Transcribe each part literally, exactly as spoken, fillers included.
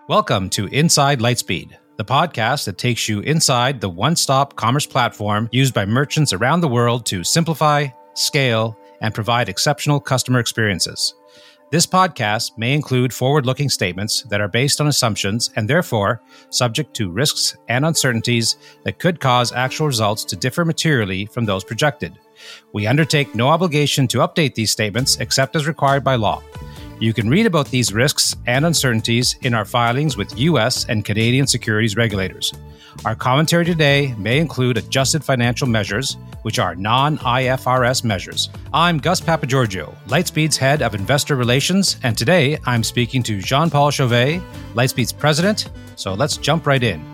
Welcome to Inside Lightspeed, the podcast that takes you inside the one-stop commerce platform used by merchants around the world to simplify, scale, and provide exceptional customer experiences. This podcast may include forward-looking statements that are based on assumptions and therefore subject to risks and uncertainties that could cause actual results to differ materially from those projected. We undertake no obligation to update these statements except as required by law. You can read about these risks and uncertainties in our filings with U S and Canadian securities regulators. Our commentary today may include adjusted financial measures, which are non-I F R S measures. I'm Gus Papagiorgio, Lightspeed's head of investor relations, and today I'm speaking to Jean-Paul Chauvet, Lightspeed's president. So let's jump right in.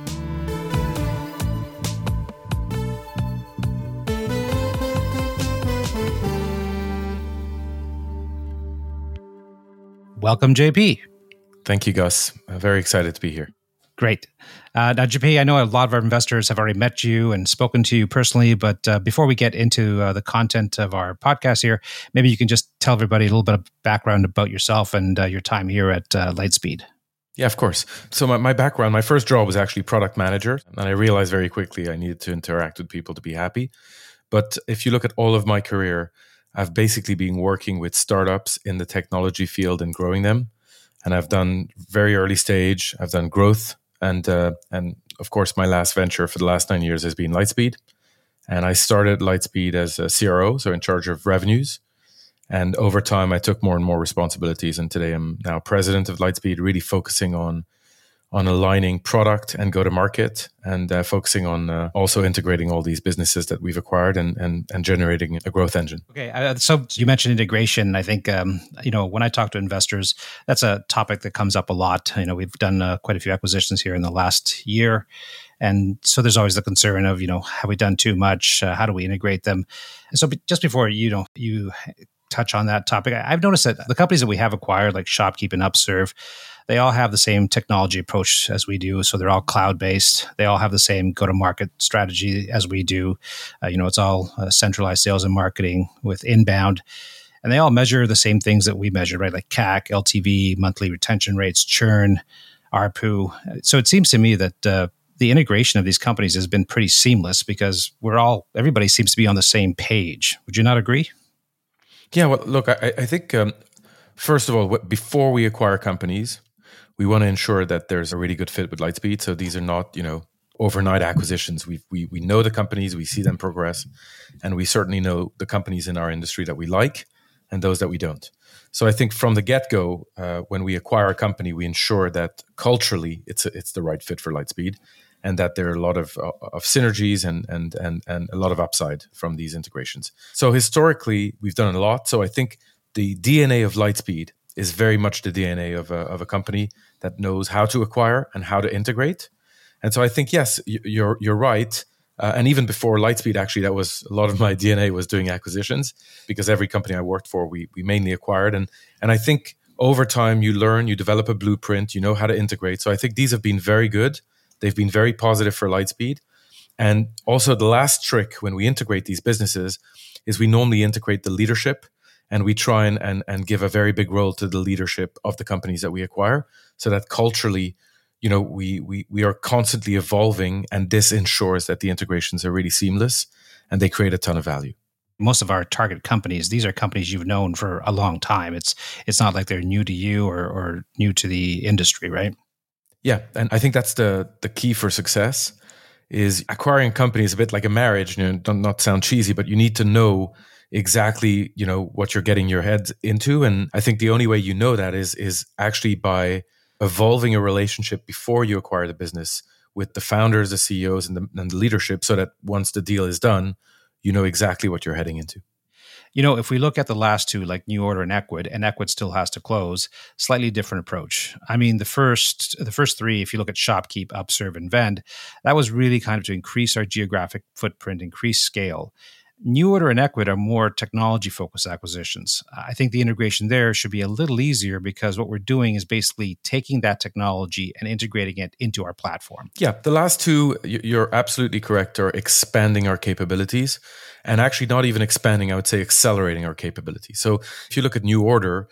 Welcome, J P. Thank you, Gus. I'm very excited to be here. Great. Uh, now, J P, I know a lot of our investors have already met you and spoken to you personally, but uh, before we get into uh, the content of our podcast here, maybe you can just tell everybody a little bit of background about yourself and uh, your time here at uh, Lightspeed. Yeah, of course. So my, my background, my first job was actually product manager, and I realized very quickly I needed to interact with people to be happy. But if you look at all of my career, I've basically been working with startups in the technology field and growing them. And I've done very early stage, I've done growth. And uh, and of course, my last venture for the last nine years has been Lightspeed. And I started Lightspeed as a C R O, so in charge of revenues. And over time, I took more and more responsibilities. And today I'm now president of Lightspeed, really focusing on on aligning product and go-to-market and uh, focusing on uh, also integrating all these businesses that we've acquired and and, and generating a growth engine. Okay, uh, so you mentioned integration. I think, um, you know, when I talk to investors, that's a topic that comes up a lot. You know, we've done uh, quite a few acquisitions here in the last year. And so there's always the concern of, you know, have we done too much? Uh, how do we integrate them? And so just before, you know, you touch on that topic, I've noticed that the companies that we have acquired, like ShopKeep and Upserve, they all have the same technology approach as we do. So they're all cloud-based. They all have the same go-to-market strategy as we do. Uh, you know, it's all uh, centralized sales and marketing with inbound. And they all measure the same things that we measure, right? Like C A C, L T V, monthly retention rates, churn, A R P U. So it seems to me that uh, the integration of these companies has been pretty seamless because we're all, everybody seems to be on the same page. Would you not agree? Yeah, well, look, I, I think, um, first of all, before we acquire companies, we want to ensure that there's a really good fit with Lightspeed. So these are not, you know, overnight acquisitions. We we we know the companies, we see them progress, and we certainly know the companies in our industry that we like and those that we don't. So I think from the get-go, uh, when we acquire a company, we ensure that culturally it's a, it's the right fit for Lightspeed, and that there are a lot of of synergies and and and and a lot of upside from these integrations. So historically, we've done a lot. So I think the D N A of Lightspeed is very much the D N A of a, of a company that knows how to acquire and how to integrate. And so I think, yes, you're you're right. Uh, and even before Lightspeed, actually, that was a lot of my D N A was doing acquisitions, because every company I worked for, we we mainly acquired. And and I think over time, you learn, you develop a blueprint, you know how to integrate. So I think these have been very good. They've been very positive for Lightspeed. And also the last trick when we integrate these businesses is we normally integrate the leadership. And we try and, and and give a very big role to the leadership of the companies that we acquire, so that culturally, you know, we we we are constantly evolving, and this ensures that the integrations are really seamless and they create a ton of value. Most of our target companies, these are companies you've known for a long time. It's it's not like they're new to you or or new to the industry, right? Yeah, and I think that's the the key for success. Is acquiring companies a bit like a marriage. You know, don't not sound cheesy, but you need to know exactly, you know, what you're getting your head into. And I think the only way you know that is is actually by evolving a relationship before you acquire the business with the founders, the C E Os, and the, and the leadership, so that once the deal is done, you know exactly what you're heading into. You know, if we look at the last two, like NuORDER and Ecwid, and Ecwid still has to close, slightly different approach. I mean, the first the first three, if you look at ShopKeep, Upserve, and Vend, that was really kind of to increase our geographic footprint, increase scale. NuORDER and Ecwid are more technology-focused acquisitions. I think the integration there should be a little easier because what we're doing is basically taking that technology and integrating it into our platform. Yeah, the last two, you're absolutely correct, are expanding our capabilities, and actually not even expanding, I would say accelerating our capabilities. So if you look at NuORDER,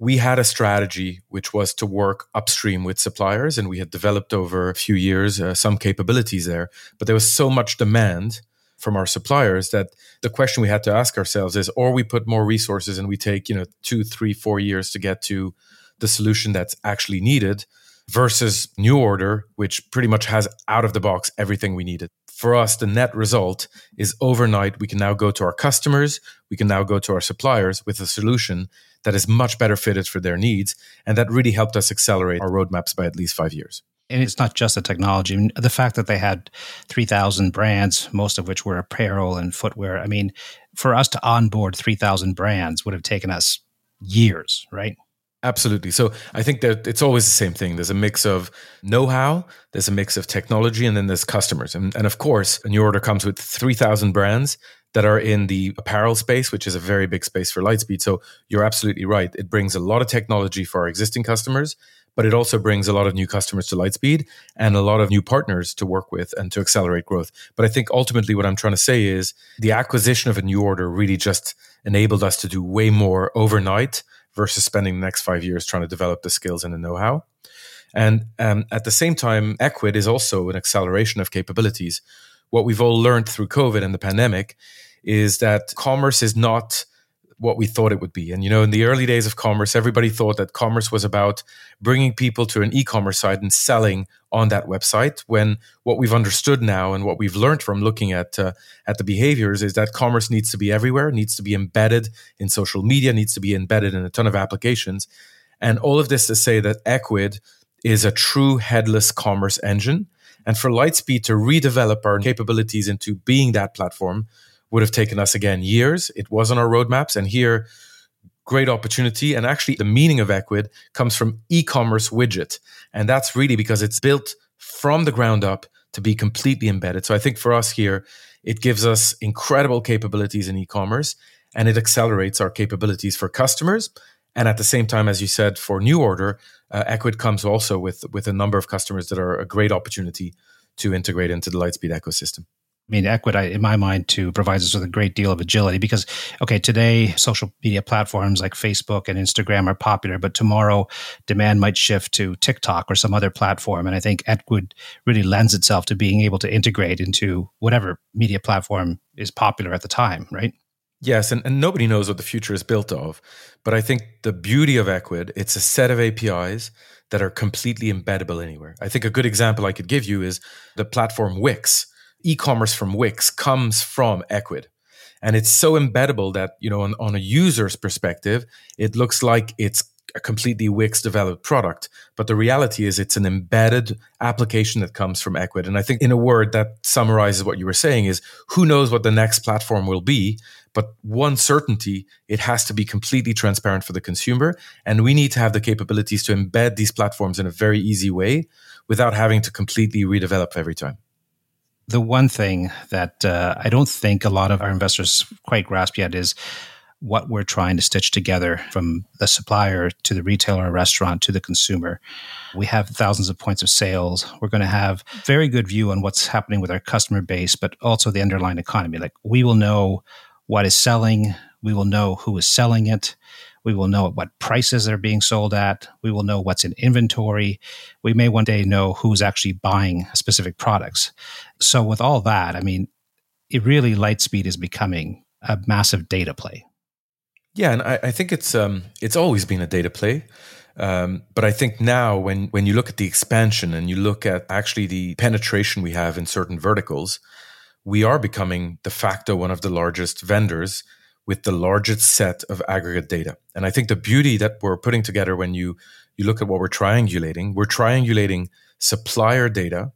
we had a strategy which was to work upstream with suppliers, and we had developed over a few years uh, some capabilities there. But there was so much demand from our suppliers that the question we had to ask ourselves is, or we put more resources and we take, you know, two, three, four years to get to the solution that's actually needed, versus New Order, which pretty much has out of the box everything we needed. For us, the net result is overnight, we can now go to our customers, we can now go to our suppliers with a solution that is much better fitted for their needs. And that really helped us accelerate our roadmaps by at least five years. And it's not just the technology. I mean, the fact that they had three thousand brands, most of which were apparel and footwear. I mean, for us to onboard three thousand brands would have taken us years, right? Absolutely. So I think that it's always the same thing. There's a mix of know-how, there's a mix of technology, and then there's customers. And, and of course, a New Order comes with three thousand brands that are in the apparel space, which is a very big space for Lightspeed. So you're absolutely right. It brings a lot of technology for our existing customers, but it also brings a lot of new customers to Lightspeed and a lot of new partners to work with and to accelerate growth. But I think ultimately what I'm trying to say is the acquisition of a New Order really just enabled us to do way more overnight versus spending the next five years trying to develop the skills and the know-how. And um, at the same time, Ecwid is also an acceleration of capabilities. What we've all learned through COVID and the pandemic is that commerce is not what we thought it would be. And, you know, in the early days of commerce, everybody thought that commerce was about bringing people to an e-commerce site and selling on that website, when what we've understood now and what we've learned from looking at uh, at the behaviors is that commerce needs to be everywhere, needs to be embedded in social media, needs to be embedded in a ton of applications. And all of this to say that Ecwid is a true headless commerce engine. And for Lightspeed to redevelop our capabilities into being that platform would have taken us, again, years. It was on our roadmaps. And here, great opportunity. And actually, the meaning of Ecwid comes from e-commerce widget. And that's really because it's built from the ground up to be completely embedded. So I think for us here, it gives us incredible capabilities in e-commerce, and it accelerates our capabilities for customers. And at the same time, as you said, for New Order, uh, Ecwid comes also with, with a number of customers that are a great opportunity to integrate into the Lightspeed ecosystem. I mean, Ecwid, in my mind, too, provides us with a great deal of agility because, okay, today, social media platforms like Facebook and Instagram are popular, but tomorrow demand might shift to TikTok or some other platform. And I think Ecwid really lends itself to being able to integrate into whatever media platform is popular at the time, right? Yes, and, and nobody knows what the future is built of. But I think the beauty of Ecwid, it's a set of A P Is that are completely embeddable anywhere. I think a good example I could give you is the platform Wix. E-commerce from Wix comes from Ecwid. And it's so embeddable that, you know, on, on a user's perspective, it looks like it's a completely Wix developed product. But the reality is it's an embedded application that comes from Ecwid. And I think in a word that summarizes what you were saying is, who knows what the next platform will be? But one certainty, it has to be completely transparent for the consumer. And we need to have the capabilities to embed these platforms in a very easy way without having to completely redevelop every time. The one thing that uh, I don't think a lot of our investors quite grasp yet is what we're trying to stitch together from the supplier to the retailer or restaurant to the consumer. We have thousands of points of sales. We're going to have very good view on what's happening with our customer base, but also the underlying economy. Like, we will know what is selling. We will know who is selling it. We will know what prices are being sold at. We will know what's in inventory. We may one day know who's actually buying specific products. So with all that, I mean, it really, Lightspeed is becoming a massive data play. Yeah, and I, I think it's um, it's always been a data play. Um, but I think now when, when you look at the expansion and you look at actually the penetration we have in certain verticals, we are becoming de facto one of the largest vendors with the largest set of aggregate data. And I think the beauty that we're putting together when you, you look at what we're triangulating, we're triangulating supplier data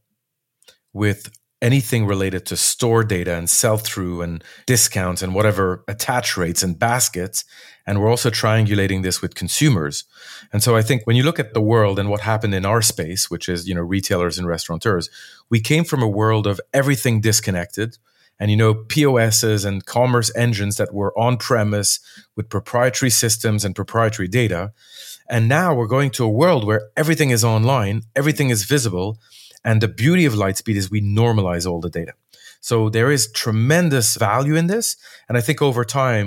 with anything related to store data and sell-through and discounts and whatever attach rates and baskets. And we're also triangulating this with consumers. And so I think when you look at the world and what happened in our space, which is, you know, retailers and restaurateurs, we came from a world of everything disconnected. And, you know, P O Ss and commerce engines that were on-premise with proprietary systems and proprietary data. And now we're going to a world where everything is online, everything is visible. And the beauty of Lightspeed is we normalize all the data. So there is tremendous value in this. And I think over time,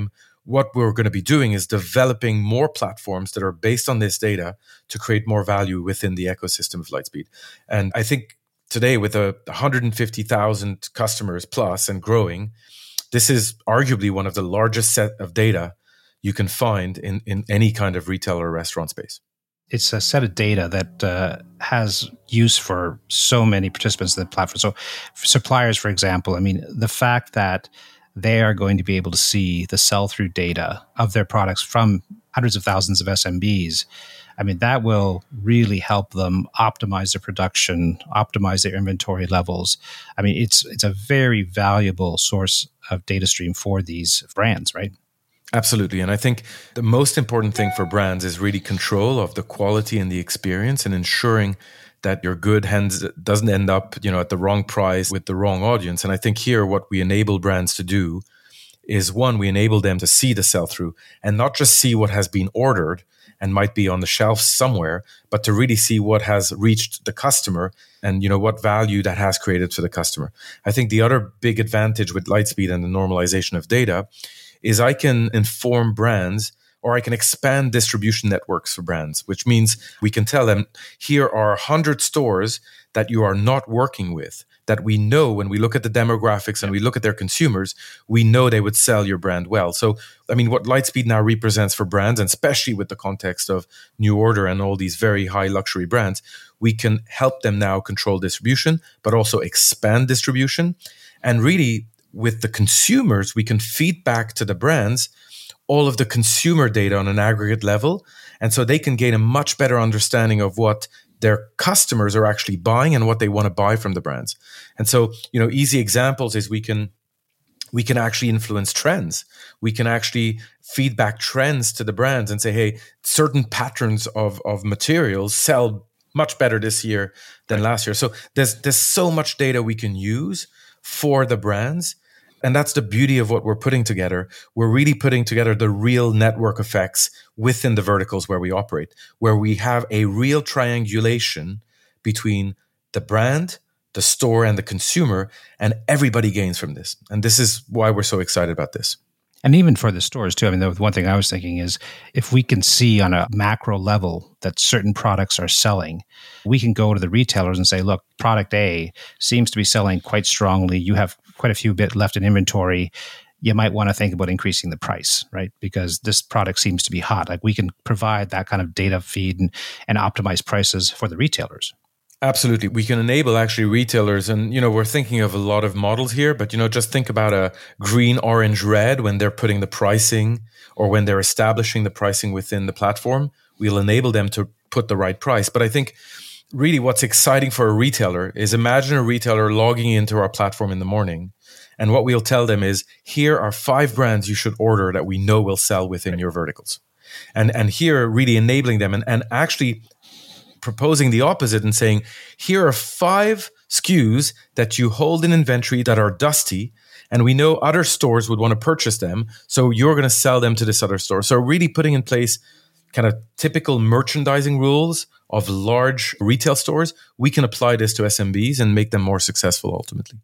what we're going to be doing is developing more platforms that are based on this data to create more value within the ecosystem of Lightspeed. And I think today, with a one hundred fifty thousand customers plus and growing, this is arguably one of the largest set of data you can find in, in any kind of retail or restaurant space. It's a set of data that uh, has use for so many participants in the platform. So for suppliers, for example, I mean, the fact that they are going to be able to see the sell-through data of their products from hundreds of thousands of S M Bs, I mean, that will really help them optimize their production, optimize their inventory levels. I mean, it's it's a very valuable source of data stream for these brands, right? Absolutely. And I think the most important thing for brands is really control of the quality and the experience, and ensuring that your good hands doesn't end up, you know, at the wrong price with the wrong audience. And I think here what we enable brands to do is, one, we enable them to see the sell-through and not just see what has been ordered and might be on the shelf somewhere, but to really see what has reached the customer and, you know, what value that has created for the customer. I think the other big advantage with Lightspeed and the normalization of data is I can inform brands, or I can expand distribution networks for brands, which means we can tell them, here are one hundred stores that you are not working with, that we know when we look at the demographics and we look at their consumers, we know they would sell your brand well. So, I mean, what Lightspeed now represents for brands, and especially with the context of New Order and all these very high luxury brands, we can help them now control distribution, but also expand distribution. And really, with the consumers, we can feed back to the brands all of the consumer data on an aggregate level. And so they can gain a much better understanding of what their customers are actually buying and what they want to buy from the brands. And so, you know, easy examples is we can we can actually influence trends. We can actually feedback trends to the brands and say, hey, certain patterns of, of materials sell much better this year than last year. So there's there's so much data we can use for the brands. And that's the beauty of what we're putting together. We're really putting together the real network effects within the verticals where we operate, where we have a real triangulation between the brand, the store, and the consumer, and everybody gains from this. And this is why we're so excited about this. And even for the stores too. I mean, the one thing I was thinking is, if we can see on a macro level that certain products are selling, we can go to the retailers and say, look, product A seems to be selling quite strongly. You have quite a few bit left in inventory. You might want to think about increasing the price, right? Because this product seems to be hot. Like, we can provide that kind of data feed and, and optimize prices for the retailers. Absolutely. We can enable actually retailers, and, you know, we're thinking of a lot of models here, but, you know, just think about a green, orange, red when they're putting the pricing, or when they're establishing the pricing within the platform. We'll enable them to put the right price. But I think really what's exciting for a retailer is, imagine a retailer logging into our platform in the morning, and what we'll tell them is, here are five brands you should order that we know will sell within your verticals. And and here really enabling them and, and actually proposing the opposite and saying, here are five S K Us that you hold in inventory that are dusty, and we know other stores would want to purchase them, so you're going to sell them to this other store. So really putting in place kind of typical merchandising rules of large retail stores, we can apply this to S M Bs and make them more successful ultimately.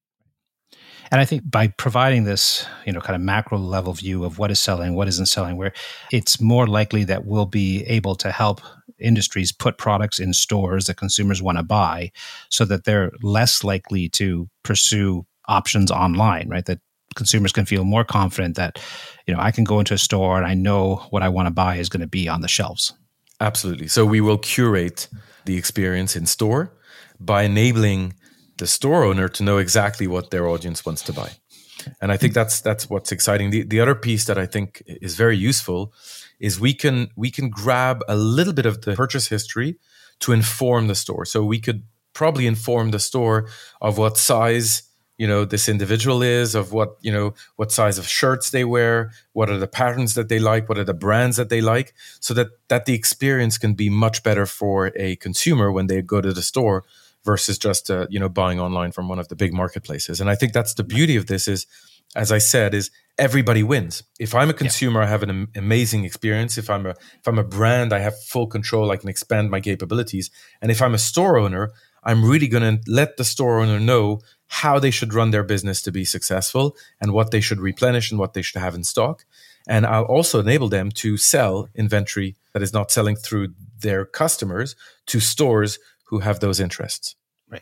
And I think by providing this, you know, kind of macro level view of what is selling, what isn't selling, where it's more likely that we'll be able to help industries put products in stores that consumers want to buy, so that they're less likely to pursue options online, right? That consumers can feel more confident that, you know, I can go into a store and I know what I want to buy is going to be on the shelves. Absolutely. So we will curate the experience in store by enabling the store owner to know exactly what their audience wants to buy. And I think that's that's what's exciting. The the other piece that I think is very useful is we can we can grab a little bit of the purchase history to inform the store. So we could probably inform the store of what size, you know, this individual is, of what, you know, what size of shirts they wear, what are the patterns that they like, what are the brands that they like, so that that the experience can be much better for a consumer when they go to the store versus just, uh, you know, buying online from one of the big marketplaces. And I think that's the beauty of this is, as I said, is everybody wins. If I'm a consumer, yeah. I have an am- amazing experience. If I'm a if I'm a brand, I have full control. I can expand my capabilities. And if I'm a store owner, I'm really going to let the store owner know how they should run their business to be successful, and what they should replenish and what they should have in stock. And I'll also enable them to sell inventory that is not selling through their customers to stores who have those interests. Right.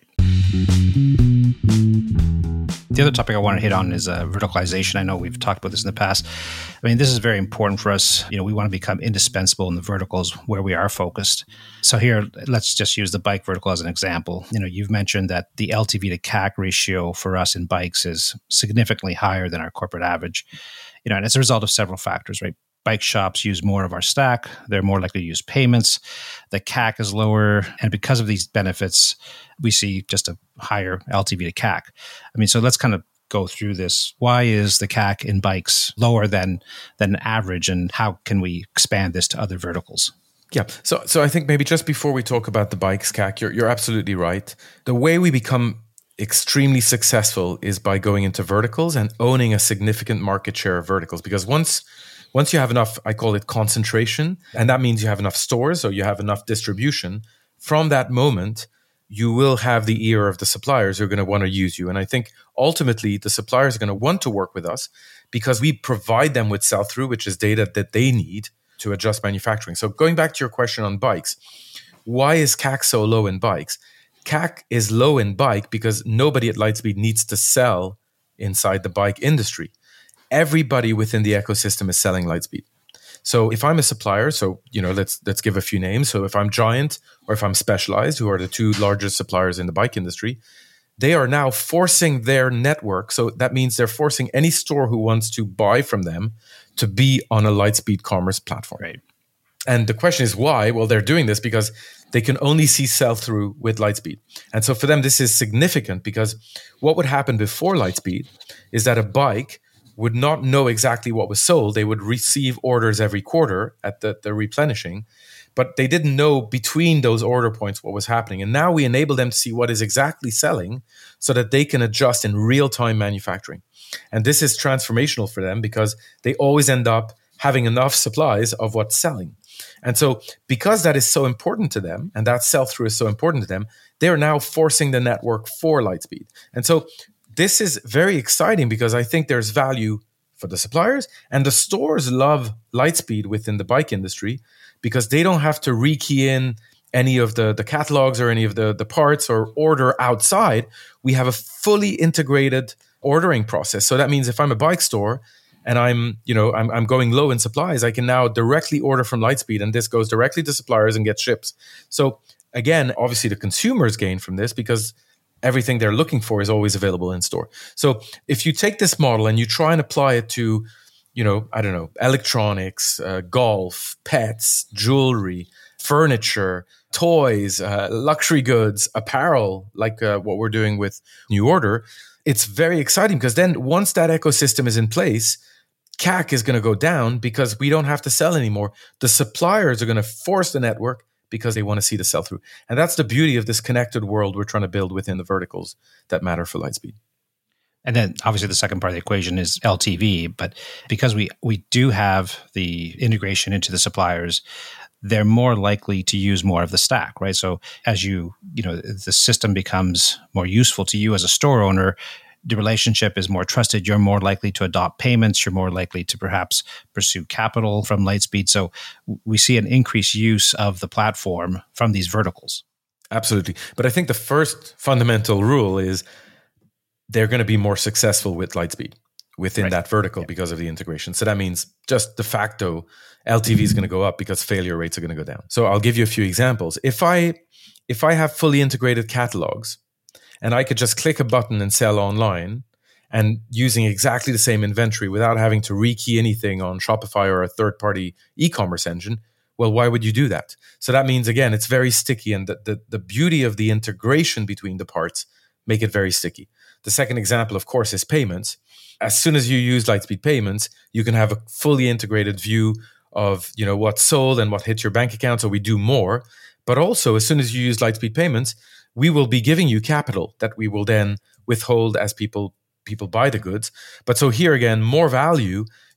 The other topic I want to hit on is uh, verticalization. I know we've talked about this in the past. I mean, this is very important for us. You know, we want to become indispensable in the verticals where we are focused. So here, let's just use the bike vertical as an example. You know, you've mentioned that the L T V to C A C ratio for us in bikes is significantly higher than our corporate average. You know, and it's a result of several factors, right? Bike shops use more of our stack. They're more likely to use payments. The C A C is lower. And because of these benefits, we see just a higher L T V to C A C. I mean, so let's kind of go through this. Why is the C A C in bikes lower than than average, and how can we expand this to other verticals? Yeah. So so I think maybe just before we talk about the bikes C A C, you're, you're absolutely right. The way we become extremely successful is by going into verticals and owning a significant market share of verticals. Because once Once you have enough, I call it concentration, and that means you have enough stores or you have enough distribution, from that moment, you will have the ear of the suppliers who are going to want to use you. And I think ultimately the suppliers are going to want to work with us because we provide them with sell-through, which is data that they need to adjust manufacturing. So going back to your question on bikes, why is C A C so low in bikes? C A C is low in bike because nobody at Lightspeed needs to sell inside the bike industry. Everybody within the ecosystem is selling Lightspeed. So if I'm a supplier, so you know, let's let's give a few names. So if I'm Giant or if I'm Specialized, who are the two largest suppliers in the bike industry, they are now forcing their network. So that means they're forcing any store who wants to buy from them to be on a Lightspeed commerce platform. Right. And the question is why? Well, they're doing this because they can only see sell-through with Lightspeed. And so for them, this is significant because what would happen before Lightspeed is that a bike would not know exactly what was sold. They would receive orders every quarter at the, the replenishing, but they didn't know between those order points what was happening. And now we enable them to see what is exactly selling so that they can adjust in real-time manufacturing. And this is transformational for them because they always end up having enough supplies of what's selling. And so because that is so important to them, and that sell-through is so important to them, they're now forcing the network for Lightspeed. And so this is very exciting because I think there's value for the suppliers, and the stores love Lightspeed within the bike industry because they don't have to rekey in any of the, the catalogs or any of the, the parts or order outside. We have a fully integrated ordering process. So that means if I'm a bike store and I'm, you know, I'm, I'm going low in supplies, I can now directly order from Lightspeed, and this goes directly to suppliers and gets shipped. So again, obviously the consumers gain from this because everything they're looking for is always available in store. So if you take this model and you try and apply it to, you know, I don't know, electronics, uh, golf, pets, jewelry, furniture, toys, uh, luxury goods, apparel, like uh, what we're doing with New Order, it's very exciting because then once that ecosystem is in place, C A C is going to go down because we don't have to sell anymore. The suppliers are going to force the network because they want to see the sell-through. And that's the beauty of this connected world we're trying to build within the verticals that matter for Lightspeed. And then obviously the second part of the equation is L T V, but because we we do have the integration into the suppliers, they're more likely to use more of the stack, right? So as you, you know, the system becomes more useful to you as a store owner, the relationship is more trusted. You're more likely to adopt payments. You're more likely to perhaps pursue capital from Lightspeed. So we see an increased use of the platform from these verticals. Absolutely. But I think the first fundamental rule is they're going to be more successful with Lightspeed within right. that vertical yeah. because of the integration. So that means just de facto L T V is going to go up because failure rates are going to go down. So I'll give you a few examples. If I if I have fully integrated catalogs, and I could just click a button and sell online and using exactly the same inventory without having to rekey anything on Shopify or a third-party e-commerce engine, well, why would you do that? So that means, again, it's very sticky. And the, the, the beauty of the integration between the parts make it very sticky. The second example, of course, is payments. As soon as you use Lightspeed Payments, you can have a fully integrated view of, you know, what's sold and what hits your bank account. So we do more. But also, as soon as you use Lightspeed Payments, we will be giving you capital that we will then withhold as people people buy the goods. But so here again, more value.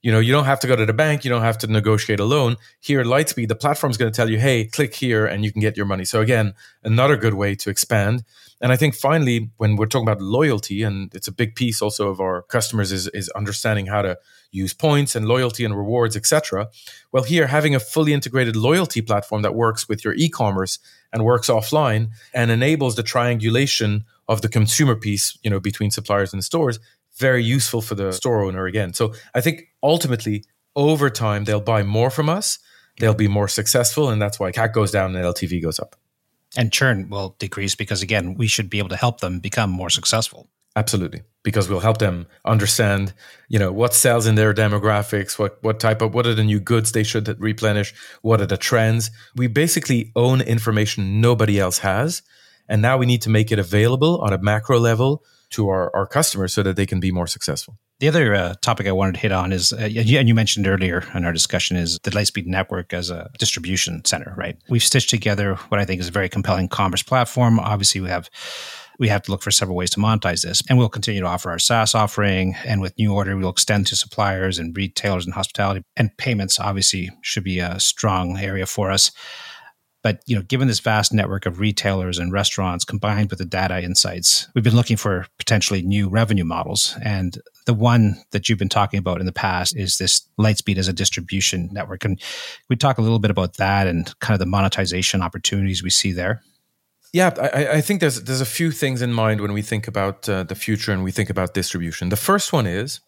You know, you don't have to go to the bank. You don't have to negotiate a loan. Here at Lightspeed, the platform is going to tell you, hey, click here and you can get your money. So again, another good way to expand. And I think finally, when we're talking about loyalty, and it's a big piece also of our customers is, is understanding how to use points and loyalty and rewards, et cetera. Well, here, having a fully integrated loyalty platform that works with your e-commerce and works offline and enables the triangulation of the consumer piece, you know, between suppliers and stores, very useful for the store owner again. So I think ultimately, over time, they'll buy more from us, they'll be more successful, and that's why C A C goes down and L T V goes up. And churn will decrease because, again, we should be able to help them become more successful. Absolutely, because we'll help them understand, you know, what sells in their demographics, what what type of, what are the new goods they should replenish, what are the trends. We basically own information nobody else has, and now we need to make it available on a macro level to our, our customers so that they can be more successful. The other uh, topic I wanted to hit on is, uh, and you mentioned earlier in our discussion, is the Lightspeed network as a distribution center, right? We've stitched together what I think is a very compelling commerce platform. Obviously, we have we have to look for several ways to monetize this, and we'll continue to offer our SaaS offering. And with New Order, we'll extend to suppliers and retailers and hospitality, and payments obviously should be a strong area for us. But, you know, given this vast network of retailers and restaurants combined with the data insights, we've been looking for potentially new revenue models. And the one that you've been talking about in the past is this Lightspeed as a distribution network. And we talk a little bit about that and kind of the monetization opportunities we see there. Yeah, I, I think there's there's a few things in mind when we think about uh, the future and we think about distribution. The first one is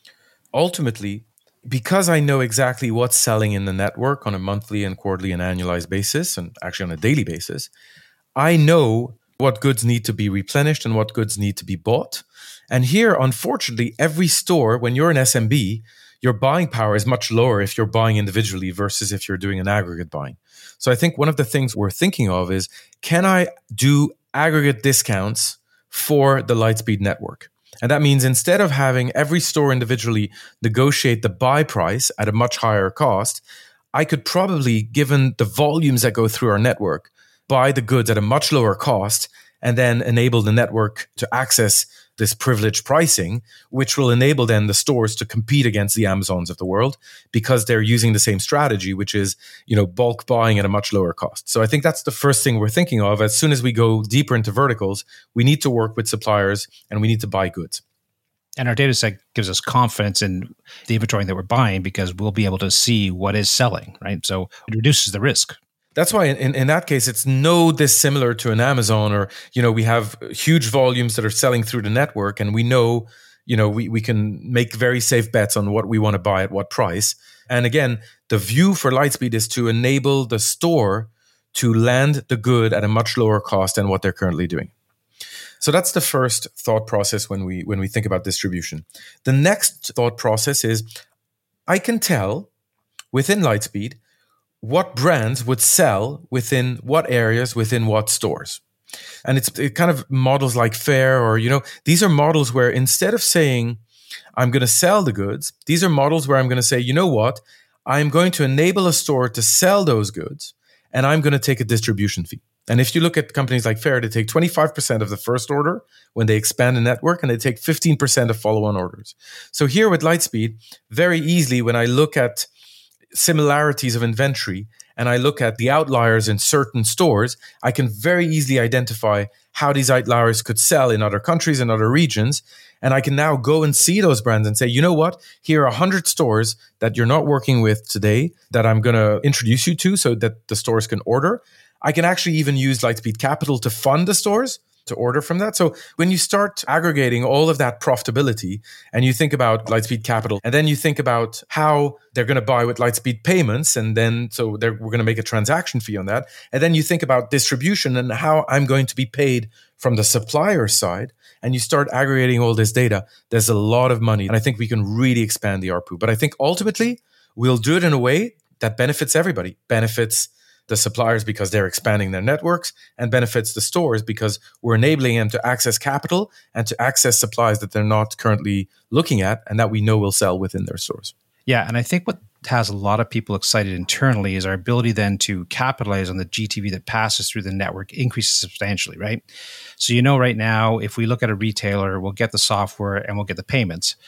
ultimately, because I know exactly what's selling in the network on a monthly and quarterly and annualized basis, and actually on a daily basis, I know what goods need to be replenished and what goods need to be bought. And here, unfortunately, every store, when you're an S M B, your buying power is much lower if you're buying individually versus if you're doing an aggregate buying. So I think one of the things we're thinking of is, can I do aggregate discounts for the Lightspeed network? And that means instead of having every store individually negotiate the buy price at a much higher cost, I could probably, given the volumes that go through our network, buy the goods at a much lower cost and then enable the network to access this privileged pricing, which will enable then the stores to compete against the Amazons of the world because they're using the same strategy, which is, you know, bulk buying at a much lower cost. So I think that's the first thing we're thinking of. As soon as we go deeper into verticals, we need to work with suppliers and we need to buy goods. And our data set gives us confidence in the inventory that we're buying because we'll be able to see what is selling, right? So it reduces the risk. That's why in, in that case, it's no dissimilar to an Amazon or, you know, we have huge volumes that are selling through the network and we know, you know, we, we can make very safe bets on what we want to buy at what price. And again, the view for Lightspeed is to enable the store to land the good at a much lower cost than what they're currently doing. So that's the first thought process when we when we think about distribution. The next thought process is, I can tell within Lightspeed what brands would sell within what areas, within what stores. And it's it kind of models like Faire or, you know, these are models where instead of saying, I'm going to sell the goods, these are models where I'm going to say, you know what, I'm going to enable a store to sell those goods and I'm going to take a distribution fee. And if you look at companies like Faire, they take twenty-five percent of the first order when they expand the network and they take fifteen percent of follow-on orders. So here with Lightspeed, very easily when I look at similarities of inventory and I look at the outliers in certain stores, I can very easily identify how these outliers could sell in other countries and other regions. And I can now go and see those brands and say, you know what, here are one hundred stores that you're not working with today that I'm going to introduce you to so that the stores can order. I can actually even use Lightspeed Capital to fund the stores to order from that. So when you start aggregating all of that profitability and you think about Lightspeed Capital, and then you think about how they're going to buy with Lightspeed Payments, and then so they're, we're going to make a transaction fee on that. And then you think about distribution and how I'm going to be paid from the supplier side, and you start aggregating all this data, there's a lot of money. And I think we can really expand the A R P U. But I think ultimately we'll do it in a way that benefits everybody, benefits the suppliers because they're expanding their networks, and benefits the stores because we're enabling them to access capital and to access supplies that they're not currently looking at and that we know will sell within their stores. Yeah, and I think what has a lot of people excited internally is our ability then to capitalize on the G T V that passes through the network increases substantially, right? So you know right now, if we look at a retailer, we'll get the software and we'll get the payments.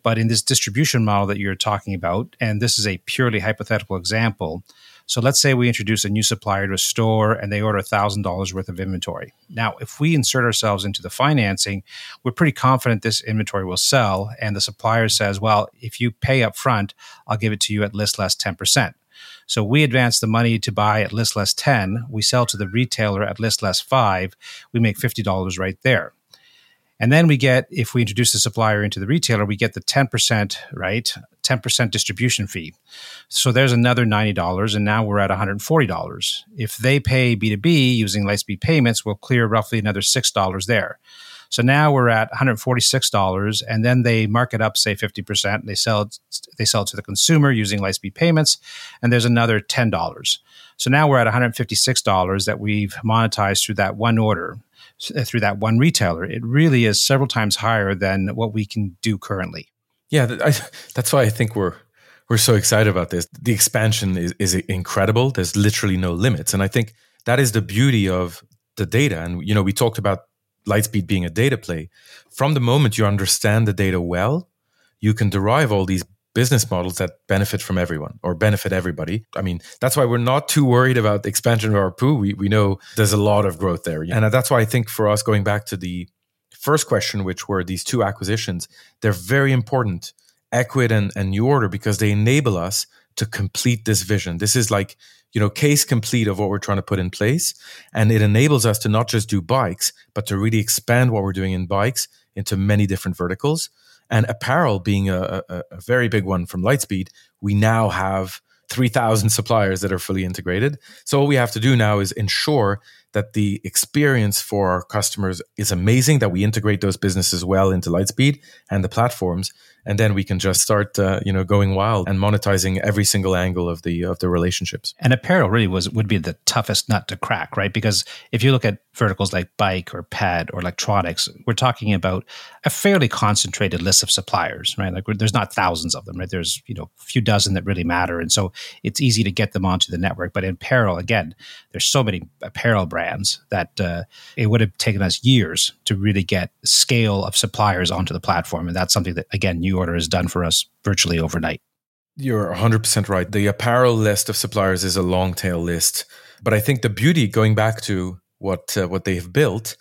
But in this distribution model that you're talking about, and this is a purely hypothetical example, so let's say we introduce a new supplier to a store and they order one thousand dollars worth of inventory. Now, if we insert ourselves into the financing, we're pretty confident this inventory will sell. And the supplier says, well, if you pay up front, I'll give it to you at list less ten percent. So we advance the money to buy at list less ten. We sell to the retailer at list less five. We make fifty dollars right there. And then we get, if we introduce the supplier into the retailer, we get the ten percent, right? ten percent distribution fee. So there's another ninety dollars, and now we're at one hundred forty dollars. If they pay B two B using Lightspeed payments, we'll clear roughly another six dollars there. So now we're at one hundred forty-six dollars, and then they mark it up, say fifty percent. They sell it, they sell it to the consumer using Lightspeed payments, and there's another ten dollars. So now we're at one hundred fifty-six dollars that we've monetized through that one order, through that one retailer. It really is several times higher than what we can do currently. Yeah, I, that's why I think we're we're so excited about this. The expansion is, is incredible. There's literally no limits. And I think that is the beauty of the data. And, you know, we talked about Lightspeed being a data play. From the moment you understand the data well, you can derive all these business models that benefit from everyone or benefit everybody. I mean, that's why we're not too worried about the expansion of our pool. We, we know there's a lot of growth there. And that's why I think for us, going back to the first question, which were these two acquisitions, they're very important, Ecwid and, and NuORDER, because they enable us to complete this vision. This is like, you know, case complete of what we're trying to put in place. And it enables us to not just do bikes, but to really expand what we're doing in bikes into many different verticals. And apparel being a, a, a very big one from Lightspeed, we now have three thousand suppliers that are fully integrated. So all we have to do now is ensure that the experience for our customers is amazing, that we integrate those businesses well into Lightspeed and the platforms, and then we can just start, uh, you know, going wild and monetizing every single angle of the of the relationships. And apparel really was would be the toughest nut to crack, right? Because if you look at verticals like bike or pad or electronics, we're talking about a fairly concentrated list of suppliers, right? Like there's not thousands of them, right? There's, you know, a few dozen that really matter, and so it's easy to get them onto the network. But in apparel, again, there's so many apparel brands that uh, it would have taken us years to really get scale of suppliers onto the platform, and that's something that, again, NuORDER has done for us virtually overnight. You're one hundred percent right. The apparel list of suppliers is a long tail list. But I think the beauty, going back to what uh, what they've built,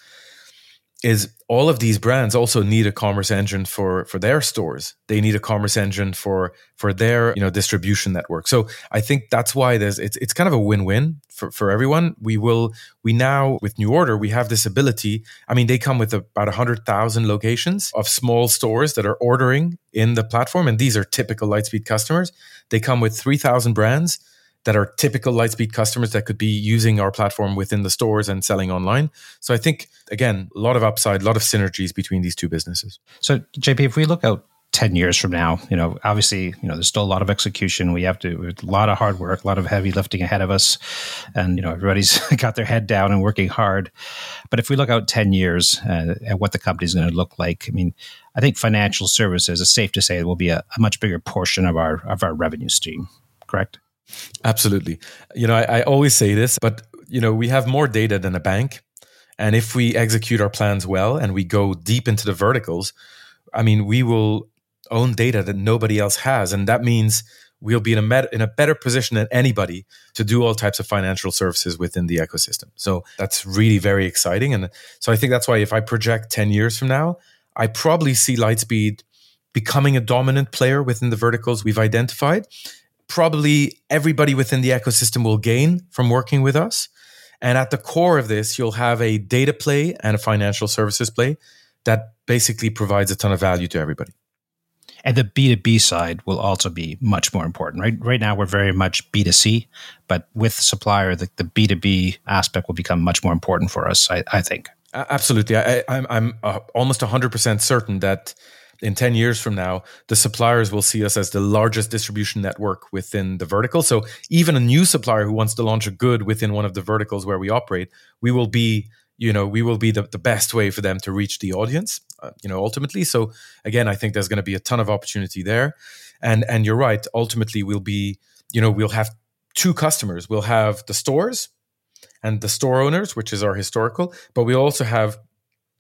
is all of these brands also need a commerce engine for for their stores. They need a commerce engine for for their, you know, distribution network. So I think that's why there's it's it's kind of a win-win for, for everyone. We will we now with NuORDER, we have this ability. I mean, they come with about one hundred thousand locations of small stores that are ordering in the platform, and these are typical Lightspeed customers. They come with three thousand brands that are typical Lightspeed customers that could be using our platform within the stores and selling online. So I think, again, a lot of upside, a lot of synergies between these two businesses. So J P, if we look out ten years from now, you know, obviously, you know, there's still a lot of execution. We have to, a lot of hard work, a lot of heavy lifting ahead of us. And, you know, everybody's got their head down and working hard. But if we look out ten years uh, at what the company is going to look like, I mean, I think financial services is safe to say it will be a, a much bigger portion of our of our revenue stream, correct? Absolutely. You know, I, I always say this, but, you know, we have more data than a bank. And if we execute our plans well and we go deep into the verticals, I mean, we will own data that nobody else has. And that means we'll be in a, met- in a better position than anybody to do all types of financial services within the ecosystem. So that's really very exciting. And so I think that's why if I project ten years from now, I probably see Lightspeed becoming a dominant player within the verticals we've identified. Probably everybody within the ecosystem will gain from working with us. And at the core of this, you'll have a data play and a financial services play that basically provides a ton of value to everybody. And the B two B side will also be much more important, right? Right now, we're very much B two C, but with supplier, the, the B two B aspect will become much more important for us, I, I think. Absolutely. I, I'm, I'm uh, almost one hundred percent certain that in ten years from now, the suppliers will see us as the largest distribution network within the vertical. So even a new supplier who wants to launch a good within one of the verticals where we operate, we will be, you know, we will be the, the best way for them to reach the audience, uh, you know, ultimately. So again, I think there's going to be a ton of opportunity there. And, and you're right. Ultimately, we'll be, you know, we'll have two customers. We'll have the stores and the store owners, which is our historical, but we also have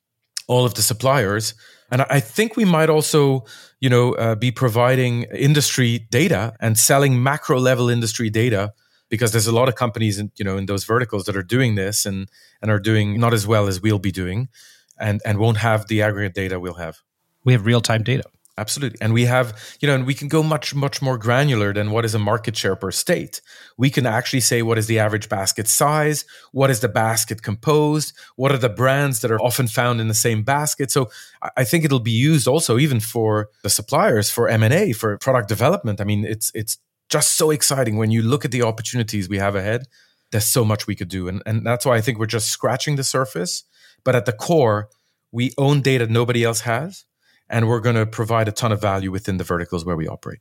all of the suppliers. And I think we might also, you know, uh, be providing industry data and selling macro level industry data, because there's a lot of companies in, you know, in those verticals that are doing this and, and are doing not as well as we'll be doing, and, and won't have the aggregate data we'll have. We have real-time data. Absolutely. And we have, you know, and we can go much, much more granular than what is a market share per state. We can actually say what is the average basket size, what is the basket composed, what are the brands that are often found in the same basket. So I think it'll be used also even for the suppliers, for M and A, for product development. I mean, it's it's just so exciting when you look at the opportunities we have ahead. There's so much we could do. And, and that's why I think we're just scratching the surface. But at the core, we own data nobody else has. And we're going to provide a ton of value within the verticals where we operate.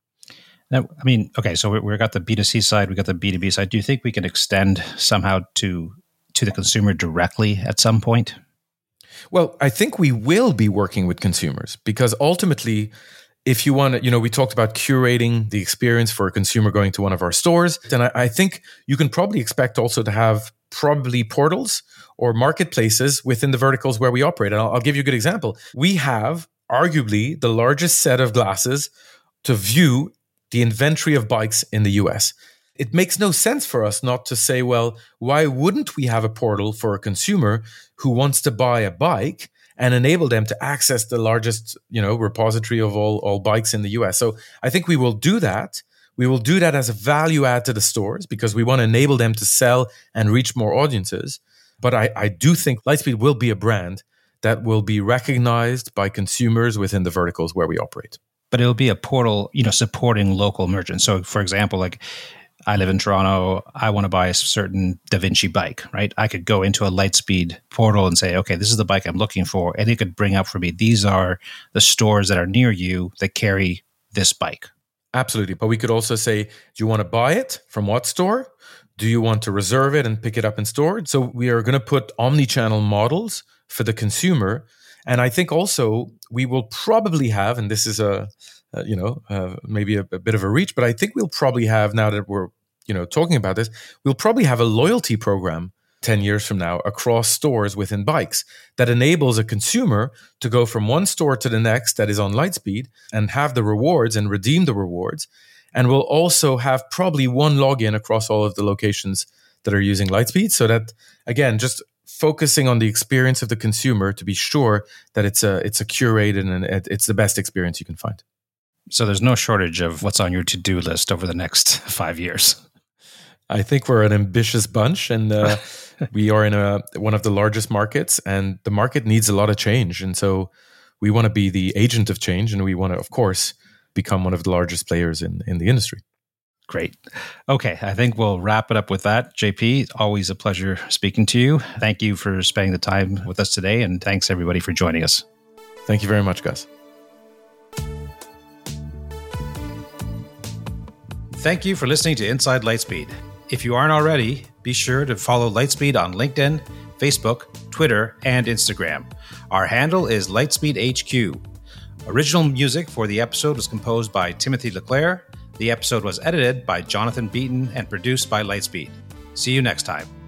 Now, I mean, okay, so we, we've got the B two C side, we've got the B two B side. Do you think we can extend somehow to to the consumer directly at some point? Well, I think we will be working with consumers, because ultimately, if you want to, you know, we talked about curating the experience for a consumer going to one of our stores. And I, I think you can probably expect also to have probably portals or marketplaces within the verticals where we operate. And I'll, I'll give you a good example. We have arguably the largest set of glasses to view the inventory of bikes in the U S. It makes no sense for us not to say, well, why wouldn't we have a portal for a consumer who wants to buy a bike and enable them to access the largest, you know, repository of all, all bikes in the U S? So I think we will do that. We will do that as a value add to the stores, because we want to enable them to sell and reach more audiences. But I, I do think Lightspeed will be a brand that will be recognized by consumers within the verticals where we operate. But it'll be a portal, you know, supporting local merchants. So, for example, like I live in Toronto, I want to buy a certain DaVinci bike, right? I could go into a Lightspeed portal and say, okay, this is the bike I'm looking for. And it could bring up for me, these are the stores that are near you that carry this bike. Absolutely. But we could also say, do you want to buy it from what store? Do you want to reserve it and pick it up in store? So we are going to put omni-channel models for the consumer. And I think also we will probably have, and this is a, a you know, uh, maybe a, a bit of a reach, but I think we'll probably have, now that we're, you know, talking about this, we'll probably have a loyalty program ten years from now across stores within bikes that enables a consumer to go from one store to the next that is on Lightspeed and have the rewards and redeem the rewards. And we'll also have probably one login across all of the locations that are using Lightspeed, so that, again, just focusing on the experience of the consumer to be sure that it's a it's a curated and it's the best experience you can find. So there's no shortage of what's on your to-do list over the next five years. I think we're an ambitious bunch, and uh, we are in a one of the largest markets, and the market needs a lot of change. And so we want to be the agent of change, and we want to, of course, become one of the largest players in, in the industry. Great. Okay, I think we'll wrap it up with that. J P, always a pleasure speaking to you. Thank you for spending the time with us today, and thanks everybody for joining us. Thank you very much, Gus. Thank you for listening to Inside Lightspeed. If you aren't already, be sure to follow Lightspeed on LinkedIn, Facebook, Twitter, and Instagram. Our handle is Lightspeed H Q. Original music for the episode was composed by Timothy Leclerc. The episode was edited by Jonathan Beaton and produced by Lightspeed. See you next time.